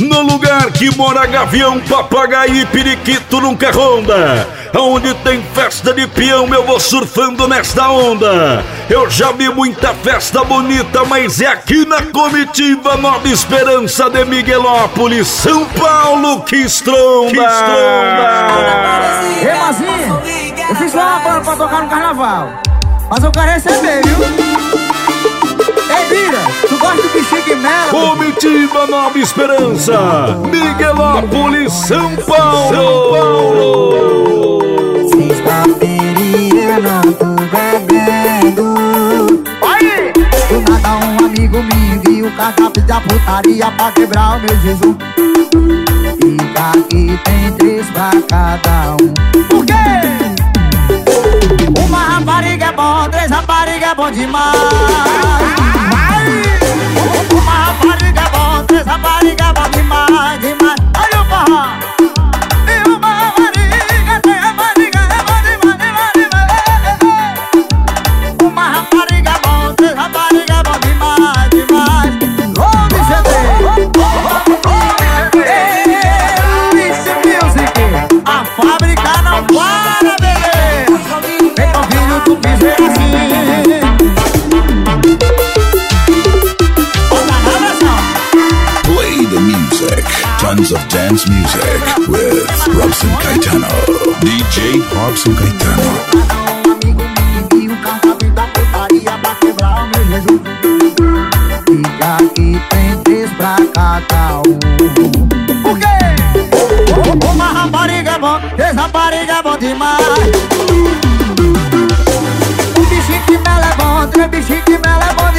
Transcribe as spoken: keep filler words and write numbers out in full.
No lugar que mora gavião, papagaio e periquito nunca ronda. Onde tem festa de peão, eu vou surfando nesta onda. Eu já vi muita festa bonita, mas é aqui na comitiva Nova Esperança de Miguelópolis, São Paulo, que estronda. Que estronda. Ei, Mazinho, eu fiz lá uma banda pra tocar no carnaval, mas eu quero receber, viu? Ei, Bira, tu gosta do bichinho de mela? Comitiva Nova Esperança, Miguelópolis, São Paulo. São Paulo. Sexta-feira eu não tô bebendo. Aí! Do nada um amigo me enviou cardápio da putaria pra quebrar o meu jejum. Fica aqui, tem três pra cada um. Por quê? Uma rapariga é bom, três rapariga é bom demais. Uma rapariga é bom, três rapariga é bom demais, demais. Olha o forró. E uma rapariga, três rapariga é bom demais, demais, demais. Uma rapariga é bom, três rapariga é bom demais, demais. Onde C D? Esse Music, a fábrica não para, bebê. Vem com filho do piseiro assim. Tons of dance music with Robson Caetano. D J Robson Caetano. Um amigo me enviou um cardápio da putaria pra quebrar o meu jejum. Fica aqui, tem três pra cada um. Por quê? Uma rapariga é bom, três rapariga é bom demais. Um bichinho que mela é bom, três bichinhos que mela é bom